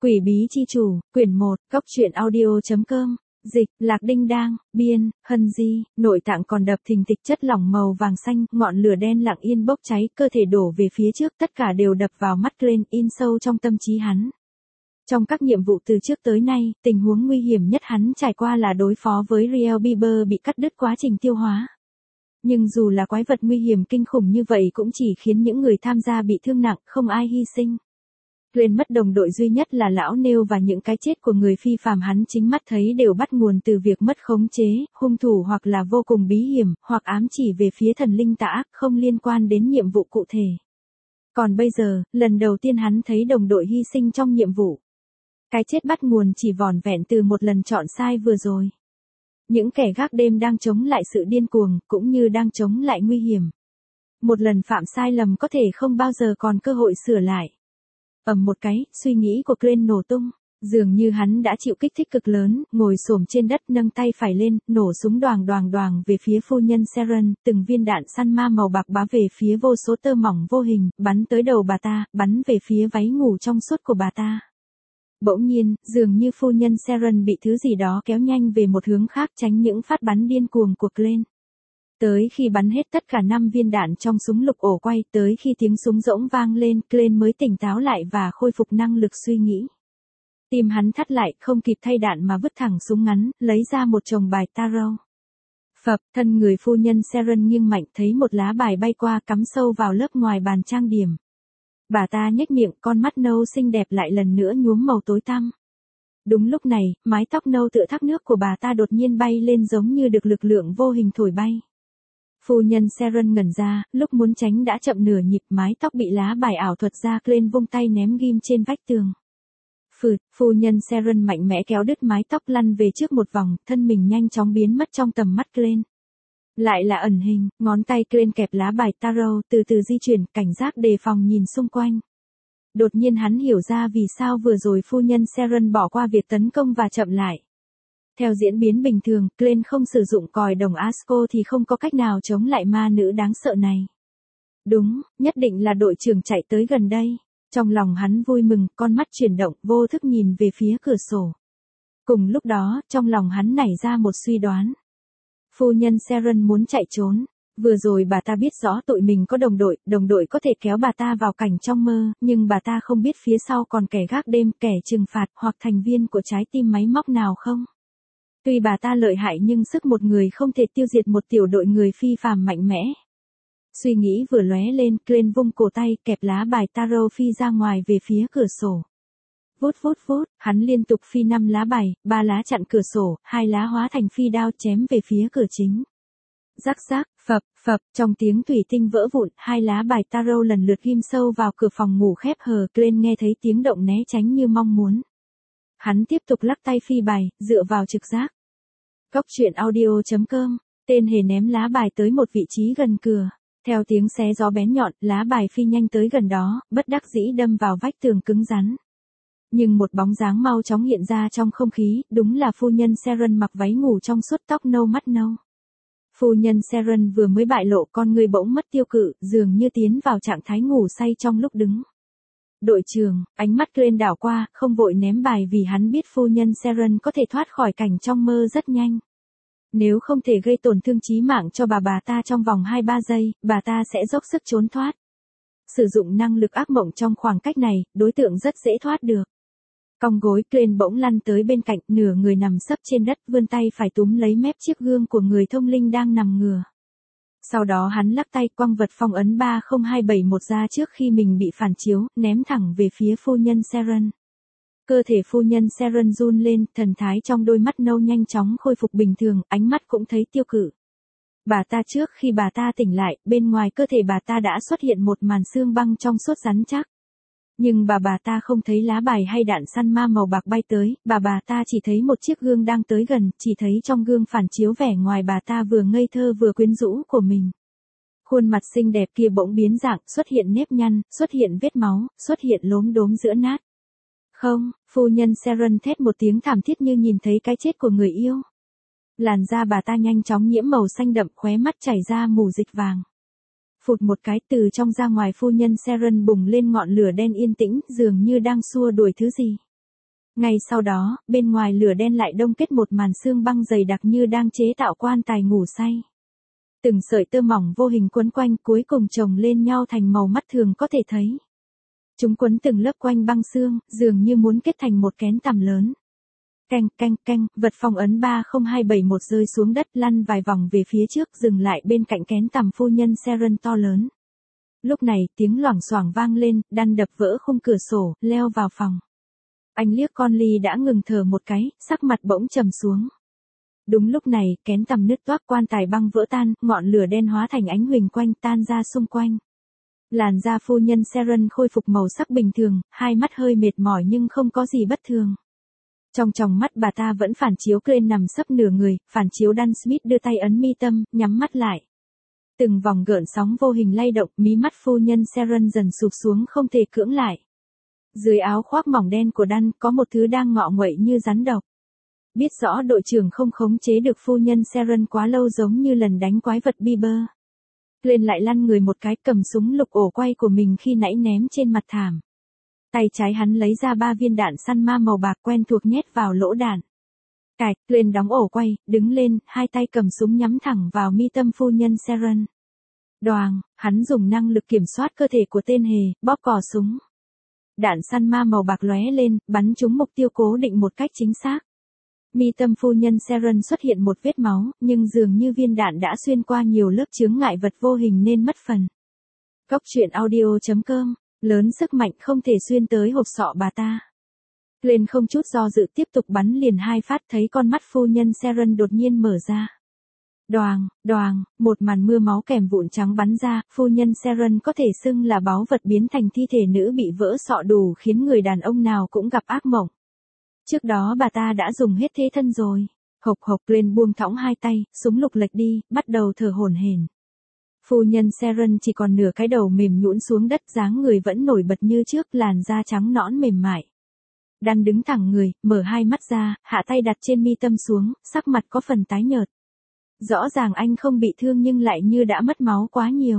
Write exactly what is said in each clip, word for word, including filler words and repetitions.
Quỷ bí chi chủ, quyển một, góc truyện audio.com, dịch, Lạc Đinh Đang, biên, Hân Di, nội tạng còn đập thình thịch chất lỏng màu vàng xanh, ngọn lửa đen lặng yên bốc cháy, cơ thể đổ về phía trước, tất cả đều đập vào mắt Glenn, in sâu trong tâm trí hắn. Trong các nhiệm vụ từ trước tới nay, tình huống nguy hiểm nhất hắn trải qua là đối phó với Real Bieber bị cắt đứt quá trình tiêu hóa. Nhưng dù là quái vật nguy hiểm kinh khủng như vậy cũng chỉ khiến những người tham gia bị thương nặng, không ai hy sinh. Glenn mất đồng đội duy nhất là lão Nêu và những cái chết của người phi phàm hắn chính mắt thấy đều bắt nguồn từ việc mất khống chế, hung thủ hoặc là vô cùng bí hiểm, hoặc ám chỉ về phía thần linh tà ác, không liên quan đến nhiệm vụ cụ thể. Còn bây giờ, lần đầu tiên hắn thấy đồng đội hy sinh trong nhiệm vụ. Cái chết bắt nguồn chỉ vỏn vẹn từ một lần chọn sai vừa rồi. Những kẻ gác đêm đang chống lại sự điên cuồng, cũng như đang chống lại nguy hiểm. Một lần phạm sai lầm có thể không bao giờ còn cơ hội sửa lại. Ầm một cái, suy nghĩ của Glenn nổ tung. Dường như hắn đã chịu kích thích cực lớn, ngồi xổm trên đất nâng tay phải lên, nổ súng đoàng đoàng đoàng về phía phu nhân Sharon, từng viên đạn săn ma màu bạc bám về phía vô số tơ mỏng vô hình, bắn tới đầu bà ta, bắn về phía váy ngủ trong suốt của bà ta. Bỗng nhiên, dường như phu nhân Sharon bị thứ gì đó kéo nhanh về một hướng khác tránh những phát bắn điên cuồng của Glenn. Tới khi bắn hết tất cả năm viên đạn trong súng lục ổ quay, tới khi tiếng súng rỗng vang lên, Glenn mới tỉnh táo lại và khôi phục năng lực suy nghĩ. Tim hắn thắt lại, không kịp thay đạn mà vứt thẳng súng ngắn, lấy ra một chồng bài tarot. Phập, thân người phu nhân Sharon nghiêng mạnh, thấy một lá bài bay qua cắm sâu vào lớp ngoài bàn trang điểm. Bà ta nhếch miệng, con mắt nâu xinh đẹp lại lần nữa nhuốm màu tối tăm. Đúng lúc này, mái tóc nâu tựa thác nước của bà ta đột nhiên bay lên giống như được lực lượng vô hình thổi bay. Phu nhân Sharon ngẩn ra, lúc muốn tránh đã chậm nửa nhịp, mái tóc bị lá bài ảo thuật ra, Glenn vung tay ném ghim trên vách tường. Phượt, phu nhân Sharon mạnh mẽ kéo đứt mái tóc lăn về trước một vòng, thân mình nhanh chóng biến mất trong tầm mắt Glenn. Lại là ẩn hình, ngón tay Glenn kẹp lá bài tarot, từ từ di chuyển, cảnh giác đề phòng nhìn xung quanh. Đột nhiên hắn hiểu ra vì sao vừa rồi phu nhân Sharon bỏ qua việc tấn công và chậm lại. Theo diễn biến bình thường, Glenn không sử dụng còi đồng Asco thì không có cách nào chống lại ma nữ đáng sợ này. Đúng, nhất định là đội trưởng chạy tới gần đây. Trong lòng hắn vui mừng, con mắt chuyển động, vô thức nhìn về phía cửa sổ. Cùng lúc đó, trong lòng hắn nảy ra một suy đoán. Phu nhân Sharon muốn chạy trốn. Vừa rồi bà ta biết rõ tụi mình có đồng đội, đồng đội có thể kéo bà ta vào cảnh trong mơ, nhưng bà ta không biết phía sau còn kẻ gác đêm, kẻ trừng phạt hoặc thành viên của trái tim máy móc nào không. Tuy bà ta lợi hại nhưng sức một người không thể tiêu diệt một tiểu đội người phi phàm mạnh mẽ. Suy nghĩ vừa lóe lên, Glenn vung cổ tay, kẹp lá bài tarot phi ra ngoài về phía cửa sổ. Vút vút vút, hắn liên tục phi năm lá bài, ba lá chặn cửa sổ, hai lá hóa thành phi đao chém về phía cửa chính. Rắc rắc, phập, phập, trong tiếng thủy tinh vỡ vụn, hai lá bài tarot lần lượt ghim sâu vào cửa phòng ngủ khép hờ, Glenn nghe thấy tiếng động né tránh như mong muốn. Hắn tiếp tục lắc tay phi bài, dựa vào trực giác. Góc truyện audio.com, tên hề ném lá bài tới một vị trí gần cửa. Theo tiếng xé gió bén nhọn, lá bài phi nhanh tới gần đó, bất đắc dĩ đâm vào vách tường cứng rắn. Nhưng một bóng dáng mau chóng hiện ra trong không khí, đúng là phu nhân Sharon mặc váy ngủ trong suốt, tóc nâu mắt nâu. Phu nhân Sharon vừa mới bại lộ, con người bỗng mất tiêu cự, dường như tiến vào trạng thái ngủ say trong lúc đứng. Đội trưởng, ánh mắt Glenn đảo qua, không vội ném bài vì hắn biết phu nhân Sharon có thể thoát khỏi cảnh trong mơ rất nhanh. Nếu không thể gây tổn thương chí mạng cho bà bà ta trong vòng hai ba giây, bà ta sẽ dốc sức trốn thoát. Sử dụng năng lực ác mộng trong khoảng cách này, đối tượng rất dễ thoát được. Cong gối, Glenn bỗng lăn tới bên cạnh, nửa người nằm sấp trên đất, vươn tay phải túm lấy mép chiếc gương của người thông linh đang nằm ngửa. Sau đó hắn lắc tay, quăng vật phong ấn ba không hai bảy một ra trước khi mình bị phản chiếu, ném thẳng về phía phu nhân Sharon. Cơ thể phu nhân Sharon run lên, thần thái trong đôi mắt nâu nhanh chóng khôi phục bình thường, ánh mắt cũng thấy tiêu cự. Bà ta trước khi bà ta tỉnh lại, bên ngoài cơ thể bà ta đã xuất hiện một màn xương băng trong suốt rắn chắc. Nhưng bà bà ta không thấy lá bài hay đạn săn ma màu bạc bay tới, bà bà ta chỉ thấy một chiếc gương đang tới gần, chỉ thấy trong gương phản chiếu vẻ ngoài bà ta vừa ngây thơ vừa quyến rũ của mình. Khuôn mặt xinh đẹp kia bỗng biến dạng, xuất hiện nếp nhăn, xuất hiện vết máu, xuất hiện lốm đốm giữa nát. Không, phu nhân Sharon thét một tiếng thảm thiết như nhìn thấy cái chết của người yêu. Làn da bà ta nhanh chóng nhiễm màu xanh đậm, khóe mắt chảy ra mù dịch vàng. Phụt một cái, từ trong ra ngoài phu nhân Sharon bùng lên ngọn lửa đen yên tĩnh, dường như đang xua đuổi thứ gì. Ngay sau đó, bên ngoài lửa đen lại đông kết một màn xương băng dày đặc như đang chế tạo quan tài ngủ say. Từng sợi tơ mỏng vô hình quấn quanh cuối cùng chồng lên nhau thành màu mắt thường có thể thấy. Chúng quấn từng lớp quanh băng xương, dường như muốn kết thành một kén tằm lớn. Canh, canh, canh, vật phong ấn ba không hai bảy một rơi xuống đất lăn vài vòng về phía trước dừng lại bên cạnh kén tằm phu nhân Sharon to lớn. Lúc này tiếng loảng xoảng vang lên, Đan đập vỡ khung cửa sổ, leo vào phòng. Anh liếc Conley đã ngừng thở một cái, sắc mặt bỗng trầm xuống. Đúng lúc này, kén tằm nứt toác quan tài băng vỡ tan, ngọn lửa đen hóa thành ánh huỳnh quanh tan ra xung quanh. Làn da phu nhân Sharon khôi phục màu sắc bình thường, hai mắt hơi mệt mỏi nhưng không có gì bất thường. Trong tròng mắt bà ta vẫn phản chiếu Glenn nằm sấp nửa người, phản chiếu Dan Smith đưa tay ấn mi tâm, nhắm mắt lại. Từng vòng gợn sóng vô hình lay động, mí mắt phu nhân Sharon dần sụp xuống không thể cưỡng lại. Dưới áo khoác mỏng đen của Dan có một thứ đang ngọ nguậy như rắn độc. Biết rõ đội trưởng không khống chế được phu nhân Sharon quá lâu giống như lần đánh quái vật Bieber. Glenn lại lăn người một cái cầm súng lục ổ quay của mình khi nãy ném trên mặt thảm. Tay trái hắn lấy ra ba viên đạn săn ma màu bạc quen thuộc nhét vào lỗ đạn. Cạch, Glenn đóng ổ quay, đứng lên, hai tay cầm súng nhắm thẳng vào mi tâm phu nhân Sharon. Đoàng, hắn dùng năng lực kiểm soát cơ thể của tên hề, bóp cò súng. Đạn săn ma màu bạc lóe lên, bắn trúng mục tiêu cố định một cách chính xác. Mi tâm phu nhân Sharon xuất hiện một vết máu, nhưng dường như viên đạn đã xuyên qua nhiều lớp chướng ngại vật vô hình nên mất phần. Cốc truyện audio chấm com, lớn sức mạnh không thể xuyên tới hộp sọ bà ta. Glenn không chút do dự tiếp tục bắn liền hai phát thấy con mắt phu nhân Sharon đột nhiên mở ra. Đoàng, đoàng, một màn mưa máu kèm vụn trắng bắn ra, phu nhân Sharon có thể xưng là báu vật biến thành thi thể nữ bị vỡ sọ đủ khiến người đàn ông nào cũng gặp ác mộng. Trước đó bà ta đã dùng hết thế thân rồi. Hộc hộc Glenn buông thõng hai tay, súng lục lệch đi, bắt đầu thở hổn hển. Phu nhân Sharon chỉ còn nửa cái đầu mềm nhũn xuống đất, dáng người vẫn nổi bật như trước, làn da trắng nõn mềm mại. Dan đứng thẳng người, mở hai mắt ra, hạ tay đặt trên mi tâm xuống, sắc mặt có phần tái nhợt. Rõ ràng anh không bị thương nhưng lại như đã mất máu quá nhiều.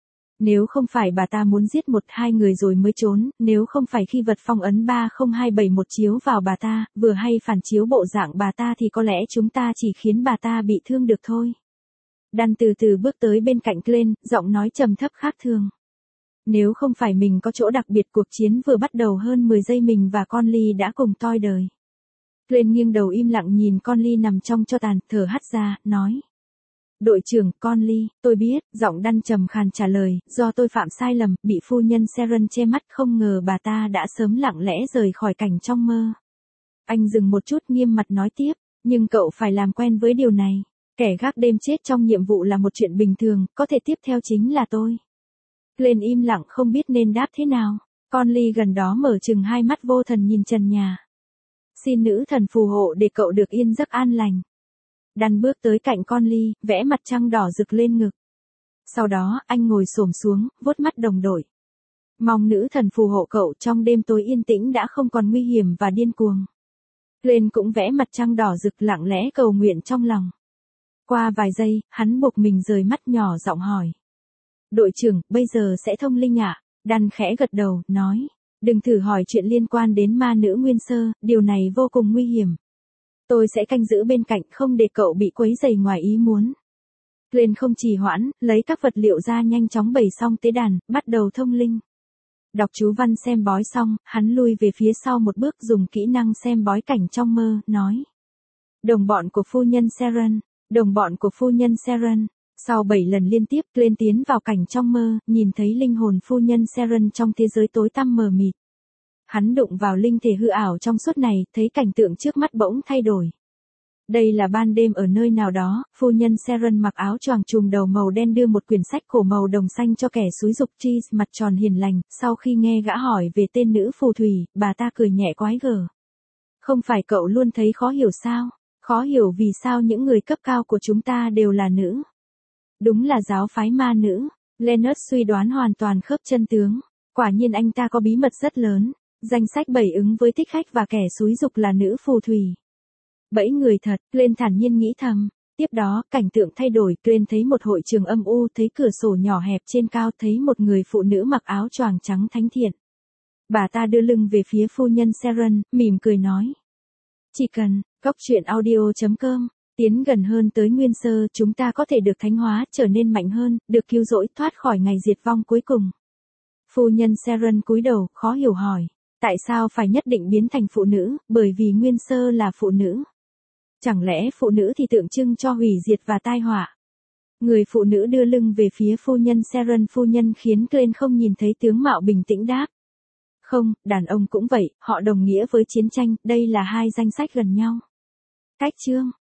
Nếu không phải bà ta muốn giết một hai người rồi mới trốn, nếu không phải khi vật phong ấn ba không hai bảy một chiếu vào bà ta, vừa hay phản chiếu bộ dạng bà ta thì có lẽ chúng ta chỉ khiến bà ta bị thương được thôi. Dan từ từ bước tới bên cạnh Glenn, giọng nói trầm thấp khác thường. Nếu không phải mình có chỗ đặc biệt, cuộc chiến vừa bắt đầu hơn mười giây mình và Conley đã cùng toi đời. Glenn nghiêng đầu im lặng nhìn Conley nằm trong tro tàn, thở hắt ra, nói. Đội trưởng, Conley, tôi biết, giọng Dan trầm khàn trả lời, do tôi phạm sai lầm, bị phu nhân Sharon che mắt, không ngờ bà ta đã sớm lặng lẽ rời khỏi cảnh trong mơ. Anh dừng một chút nghiêm mặt nói tiếp, nhưng cậu phải làm quen với điều này. Kẻ gác đêm chết trong nhiệm vụ là một chuyện bình thường, có thể tiếp theo chính là tôi. Glenn im lặng không biết nên đáp thế nào. Conley gần đó mở chừng hai mắt vô thần nhìn trần nhà. Xin nữ thần phù hộ để cậu được yên giấc an lành. Dan bước tới cạnh Conley, vẽ mặt trăng đỏ rực lên ngực. Sau đó, anh ngồi xổm xuống, vuốt mắt đồng đội. Mong nữ thần phù hộ cậu trong đêm tối yên tĩnh đã không còn nguy hiểm và điên cuồng. Glenn cũng vẽ mặt trăng đỏ rực lặng lẽ cầu nguyện trong lòng. Qua vài giây, hắn buộc mình rời mắt nhỏ giọng hỏi. Đội trưởng, bây giờ sẽ thông linh ạ? À? Dan khẽ gật đầu, nói. Đừng thử hỏi chuyện liên quan đến ma nữ nguyên sơ, điều này vô cùng nguy hiểm. Tôi sẽ canh giữ bên cạnh không để cậu bị quấy rầy ngoài ý muốn. Glenn không trì hoãn, lấy các vật liệu ra nhanh chóng bày xong tế đàn, bắt đầu thông linh. Đọc chú văn xem bói xong, hắn lui về phía sau một bước dùng kỹ năng xem bói cảnh trong mơ, nói. Đồng bọn của phu nhân Sharon, đồng bọn của phu nhân Sharon. Sau bảy lần liên tiếp, Glenn tiến vào cảnh trong mơ, nhìn thấy linh hồn phu nhân Sharon trong thế giới tối tăm mờ mịt. Hắn đụng vào linh thể hư ảo trong suốt này, thấy cảnh tượng trước mắt bỗng thay đổi. Đây là ban đêm ở nơi nào đó, phu nhân Sharon mặc áo choàng trùm đầu màu đen đưa một quyển sách cổ màu đồng xanh cho kẻ xúi dục Cheese mặt tròn hiền lành, sau khi nghe gã hỏi về tên nữ phù thủy, bà ta cười nhẹ quái gở. Không phải cậu luôn thấy khó hiểu sao? Khó hiểu vì sao những người cấp cao của chúng ta đều là nữ. Đúng là giáo phái ma nữ. Leonard suy đoán hoàn toàn khớp chân tướng. Quả nhiên anh ta có bí mật rất lớn. Danh sách bảy ứng với thích khách và kẻ xúi dục là nữ phù thủy. Bẫy người thật, Glenn thản nhiên nghĩ thầm. Tiếp đó, cảnh tượng thay đổi, Glenn thấy một hội trường âm u, thấy cửa sổ nhỏ hẹp trên cao, thấy một người phụ nữ mặc áo choàng trắng thánh thiện. Bà ta đưa lưng về phía phu nhân Sharon, mỉm cười nói. Chỉ cần, cốc truyện audio chấm com, tiến gần hơn tới Nguyên Sơ, chúng ta có thể được thánh hóa, trở nên mạnh hơn, được cứu rỗi, thoát khỏi ngày diệt vong cuối cùng. Phu nhân Sharon cúi đầu, khó hiểu hỏi. Tại sao phải nhất định biến thành phụ nữ, bởi vì Nguyên Sơ là phụ nữ. Chẳng lẽ phụ nữ thì tượng trưng cho hủy diệt và tai họa? Người phụ nữ đưa lưng về phía phu nhân Sharon, phu nhân khiến Glenn không nhìn thấy tướng mạo bình tĩnh đáp. Không, đàn ông cũng vậy, họ đồng nghĩa với chiến tranh, đây là hai danh sách gần nhau. Cách chương